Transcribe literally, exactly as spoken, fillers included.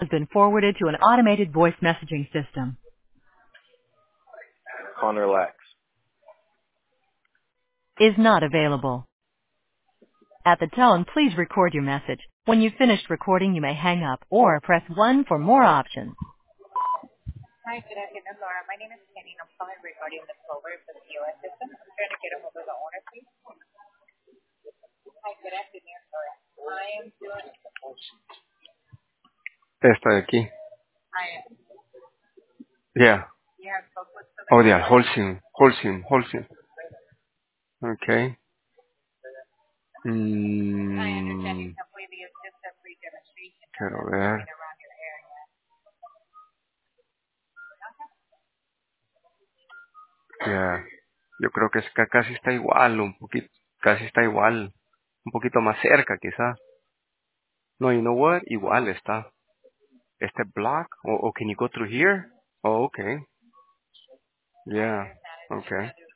have been forwarded to an automated voice messaging system. Connor Lax. Is not available. At the tone, please record your message. When you've finished recording, you may hang up or press one for more options. Hi, good afternoon, Laura. My name is Kenny, and I'm calling regarding the solar for the P O S system. I'm trying to get a hold of the owner, please. Hi, good afternoon, Laura. I am doing. Esta de aquí. I am. Yeah. You have spoke with the. Oh, yeah. Holcim. Holcim. Holcim. Okay. I understand you Mm, completely. It's just a free demonstration of quiero us ver. moving around your area. Yeah. Yo creo que es que casi está igual, un poquito. Casi está igual. Un poquito más cerca, quizá. No, you know what? Igual está. Este block? Oh, oh, can you go through here? Oh, okay. I Yeah. understand. It's just Okay. that